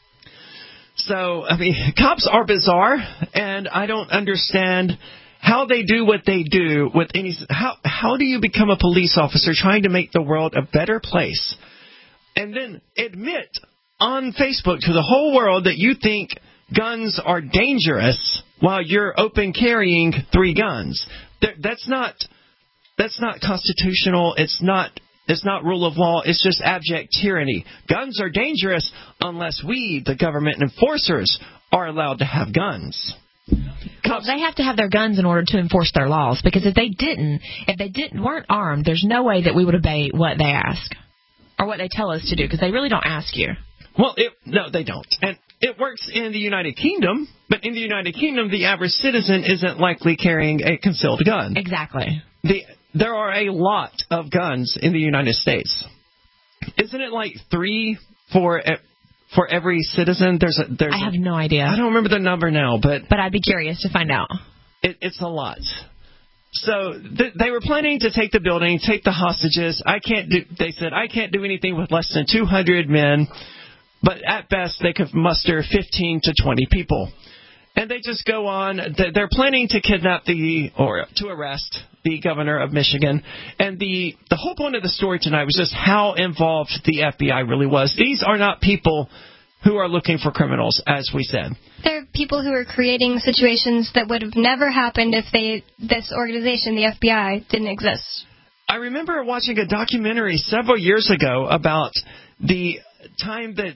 So, I mean, cops are bizarre, and I don't understand how they do what they do with any... How do you become a police officer trying to make the world a better place and then admit on Facebook to the whole world that you think guns are dangerous while you're open carrying 3 guns? That's not constitutional. It's not rule of law. It's just abject tyranny. Guns are dangerous unless we, the government enforcers, are allowed to have guns. Well, they have to have their guns in order to enforce their laws, because if they weren't armed, there's no way that we would obey what they ask or what they tell us to do, because they really don't ask you. Well, no, they don't. And it works in the United Kingdom, but in the United Kingdom, the average citizen isn't likely carrying a concealed gun. Exactly. There are a lot of guns in the United States. Isn't it like 3 for every citizen? I have no idea. I don't remember the number now, but I'd be curious to find out. It's a lot. So they were planning to take the building, take the hostages. They said, I can't do anything with less than 200 men, but at best they could muster 15 to 20 people. And they just go on. They're planning to kidnap or to arrest the governor of Michigan. And the whole point of the story tonight was just how involved the FBI really was. These are not people who are looking for criminals, as we said. They're people who are creating situations that would have never happened if this organization, the FBI, didn't exist. I remember watching a documentary several years ago about the time that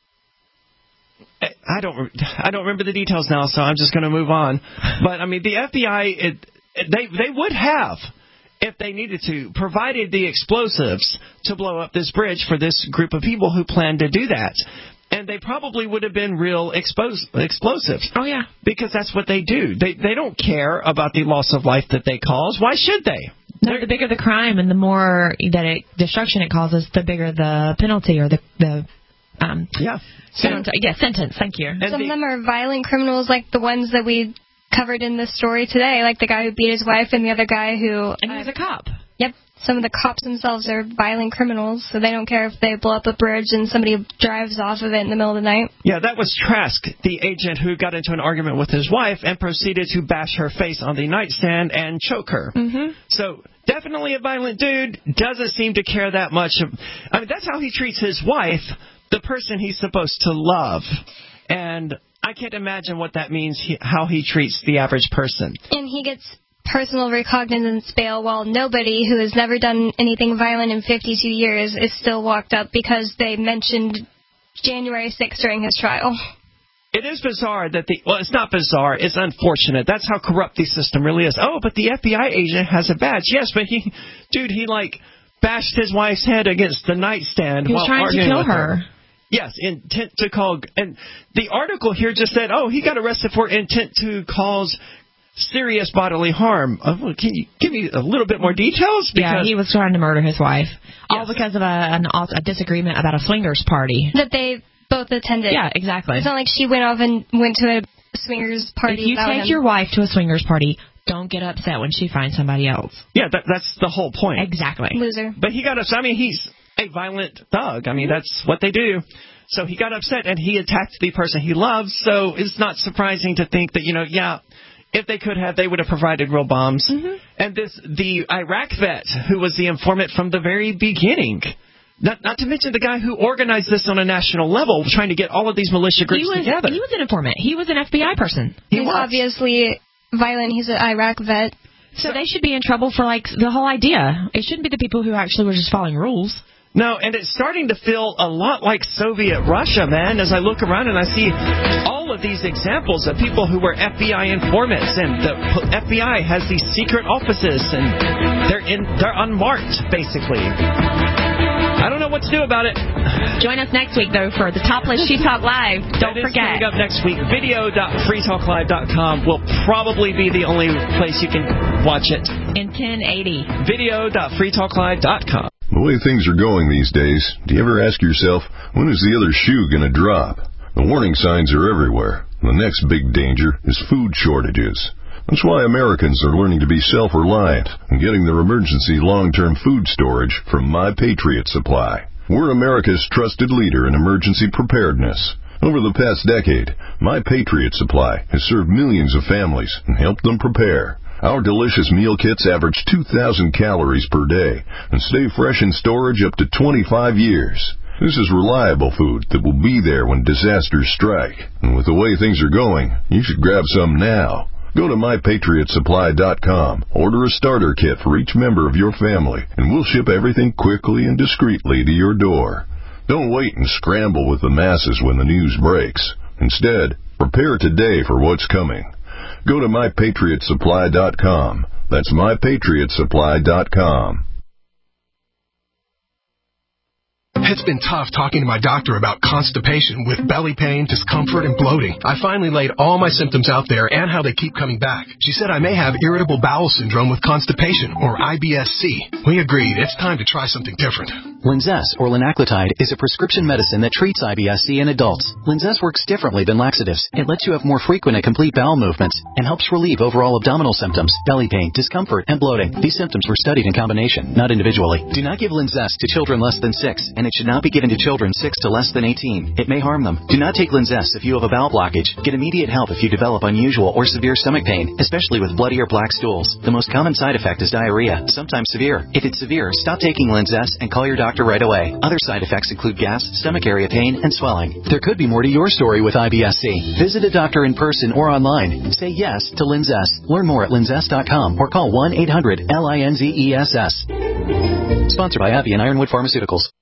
I don't remember the details now, so I'm just going to move on. But I mean, the FBI, they would have, if they needed to, provided the explosives to blow up this bridge for this group of people who planned to do that. And they probably would have been real explosives. Oh, yeah. Because that's what they do. They don't care about the loss of life that they cause. Why should they? No, the bigger the crime and the more destruction it causes, the bigger the penalty or the sentence. Thank you. Some of them are violent criminals, like the ones that we covered in this story today, like the guy who beat his wife and the other guy who... And he was a cop. Yep. Some of the cops themselves are violent criminals, so they don't care if they blow up a bridge and somebody drives off of it in the middle of the night. Yeah, that was Trask, the agent who got into an argument with his wife and proceeded to bash her face on the nightstand and choke her. Mm-hmm. So, definitely a violent dude, doesn't seem to care that much. I mean, that's how he treats his wife, the person he's supposed to love. And I can't imagine what that means, how he treats the average person. And he gets personal recognizance bail while nobody who has never done anything violent in 52 years is still locked up because they mentioned January 6th during his trial. It is bizarre that it's not bizarre, it's unfortunate. That's how corrupt the system really is. Oh, but the FBI agent has a badge. Yes, but he bashed his wife's head against the nightstand while arguing with her. He was trying to kill her. Yes, intent to cause. And the article here just said, he got arrested for intent to cause serious bodily harm. Can you give me a little bit more details? Because he was trying to murder his wife. Yes. All because of a disagreement about a swingers party. That they both attended. Yeah, exactly. It's not like she went off and went to a swingers party. If you take your wife to a swingers party, don't get upset when she finds somebody else. Yeah, that's the whole point. Exactly. Loser. But he got upset. I mean, he's a violent thug. I mean, that's what they do. So he got upset and he attacked the person he loves. So it's not surprising to think that, if they could have, they would have provided real bombs. Mm-hmm. And the Iraq vet who was the informant from the very beginning. Not to mention the guy who organized this on a national level, trying to get all of these militia groups together. He was an informant. He was an FBI person. He's obviously violent. He's an Iraq vet. So they should be in trouble for, the whole idea. It shouldn't be the people who actually were just following rules. No, and it's starting to feel a lot like Soviet Russia, man, as I look around and I see all of these examples of people who were FBI informants, and the FBI has these secret offices, and they're unmarked, basically. I don't know what to do about it. Join us next week, though, for the Topless She Talk Live. Don't forget. Coming up next week. Video.freetalklive.com will probably be the only place you can watch it. In 1080. Video.freetalklive.com. The way things are going these days, do you ever ask yourself, when is the other shoe going to drop? The warning signs are everywhere. The next big danger is food shortages. That's why Americans are learning to be self-reliant and getting their emergency long-term food storage from My Patriot Supply. We're America's trusted leader in emergency preparedness. Over the past decade, My Patriot Supply has served millions of families and helped them prepare. Our delicious meal kits average 2,000 calories per day and stay fresh in storage up to 25 years. This is reliable food that will be there when disasters strike. And with the way things are going, you should grab some now. Go to MyPatriotSupply.com, order a starter kit for each member of your family, and we'll ship everything quickly and discreetly to your door. Don't wait and scramble with the masses when the news breaks. Instead, prepare today for what's coming. Go to MyPatriotSupply.com. That's MyPatriotSupply.com. It's been tough talking to my doctor about constipation with belly pain, discomfort, and bloating. I finally laid all my symptoms out there and how they keep coming back. She said I may have irritable bowel syndrome with constipation, or IBS-C. We agreed it's time to try something different. Linzess, or linaclotide, is a prescription medicine that treats IBS-C in adults. Linzess works differently than laxatives. It lets you have more frequent and complete bowel movements and helps relieve overall abdominal symptoms, belly pain, discomfort, and bloating. These symptoms were studied in combination, not individually. Do not give Linzess to children less than 6, and it should not be given to children 6 to less than 18. It may harm them. Do not take Linzess if you have a bowel blockage. Get immediate help if you develop unusual or severe stomach pain, especially with bloody or black stools. The most common side effect is diarrhea, sometimes severe. If it's severe, stop taking Linzess and call your doctor right away. Other side effects include gas, stomach area pain, and swelling. There could be more to your story with IBS-C. Visit a doctor in person or online. Say yes to Linzess. Learn more at linzess.com or call 1-800-LINZESS. Sponsored by Abbey and Ironwood Pharmaceuticals.